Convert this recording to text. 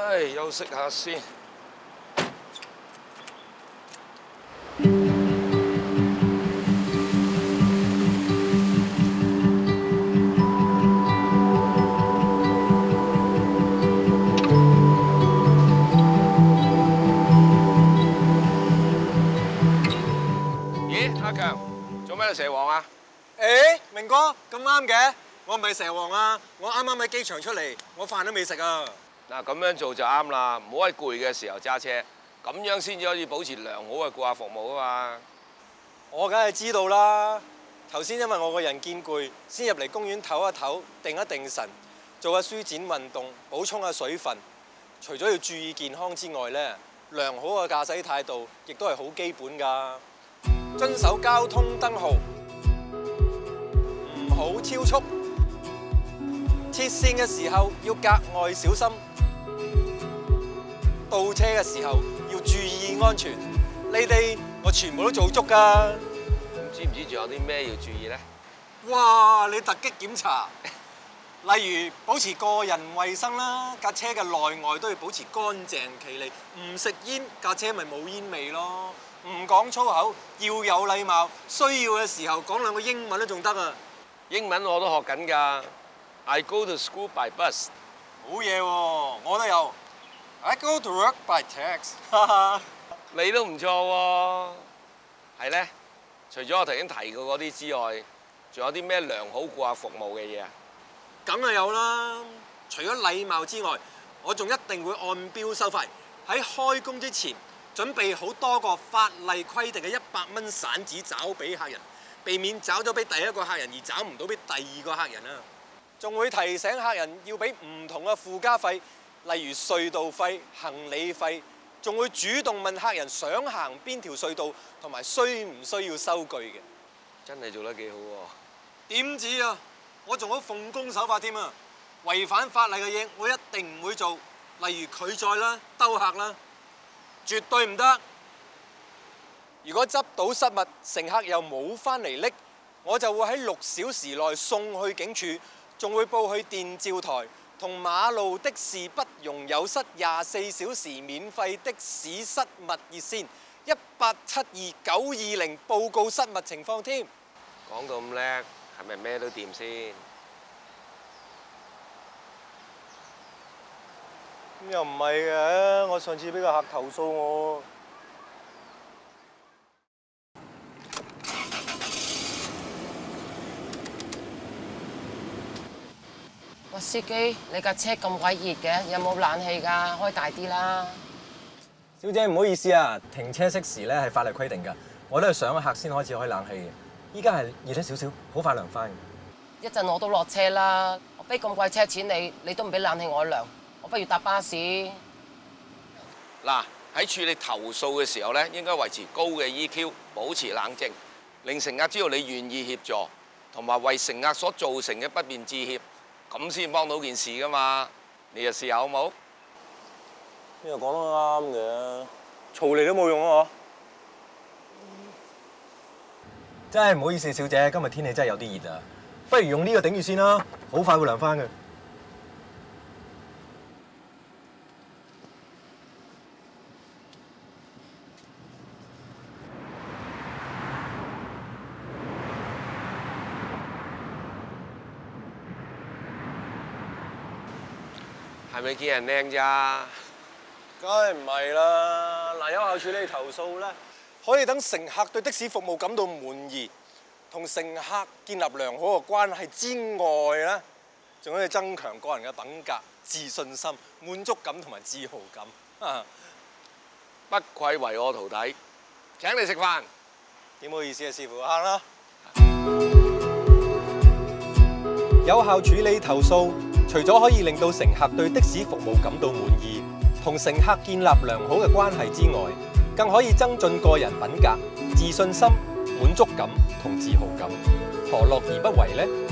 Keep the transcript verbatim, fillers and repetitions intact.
唉，休息下先。咦，阿強，做咩蛇王啊？ 誒，明哥咁啱嘅，我唔係蛇王啊，我啱啱喺機場出嚟，我飯都未食啊。 嗱，咁樣做就啱啦，唔好喺攰嘅時候揸車，咁樣先至可以保持良好嘅顧客服務啊嘛。 我梗係知道啦，頭先因為我個人見攰，先入嚟公園唞一唞，定一定神，做下舒展運動，補充下水分。除咗要注意健康之外咧，良好嘅駕駛態度亦都係好基本㗎。遵守交通燈號，唔好超速，切線嘅時候要格外小心，倒車嘅時候要注意安全。呢啲我全部都做足㗎。 咁知唔知仲有啲咩要注意咧？ 哇！你突擊檢查，例如保持個人衛生啦，架車嘅內外都要保持乾淨企理，唔食煙，架車咪冇煙味咯。唔講粗口，要有禮貌，需要嘅時候講兩個英文都仲得啊！ 英文我都學緊㗎。I go to school by bus。 好嘢喎，我都有。I go to work by taxi。哈哈， 你都唔錯喎。係咧，除咗我頭先提過嗰啲之外，仲有啲咩良好顧客服務嘅嘢啊？ 梗係有啦。除咗禮貌之外，我仲一定會按標收費。喺開工之前，準備好多個法例規定嘅一百蚊散紙找俾客人，避免找咗俾第一個客人而找唔到俾第二個客人啊！仲會提醒客人要俾唔同嘅附加費，例如隧道費、行李費，仲會主動問客人想行邊條隧道，同埋需唔需要收據嘅。 真係做得幾好喎！ 點止啊！我仲好奉公守法添啊！違反法例嘅嘢我一定唔會做，例如拒載啦、兜客啦。絕對唔得！如果執到失物，乘客又冇返嚟拎，我就會喺六小時內送去警署，仲會報去電召台同馬路的士不容有失廿四小時免費的士失物熱線一八七二九二零報告失物情況添。 講到咁叻，係咪咩都掂先？ 咁又唔係嘅，我上次俾個客投訴我。 喂，司機，你架車咁鬼熱嘅，有冇冷氣㗎？開大啲啦！ 小姐唔好意思啊，停車熄匙咧係法例規定㗎，我都係上客先開始開冷氣嘅。依家係熱咗少少，好快涼翻。 一陣我都落車啦，我俾咁貴車錢你，你都唔俾冷氣我涼。我不如搭巴士。 嗱，喺處理投訴嘅時候咧，應該維持高嘅 E Q， 保持冷靜，令乘客知道你願意協助，同埋為乘客所造成嘅不便致歉，咁先幫到件事噶嘛。你就試下好冇？ 呢個講得啱嘅，嘈嚟都冇用啊！真係唔好意思，小姐，今日天氣真係有啲熱啊，不如用呢個頂住先啦，好快會涼翻嘅。 係咪見人靚咋？ 梗係唔係啦！嗱，有效處理投訴咧，可以等乘客對的士服務感到滿意，同乘客建立良好嘅關係之外咧，仲可以增強個人嘅品格、自信心、滿足感同埋自豪感。啊！ 不愧為我徒弟，請你食飯。 點好意思啊，師傅，行啦！有效處理投訴，除咗可以令到乘客對的士服務感到滿意，同乘客建立良好嘅關係之外，更可以增進個人品格、自信心、滿足感同自豪感。何樂而不為呢？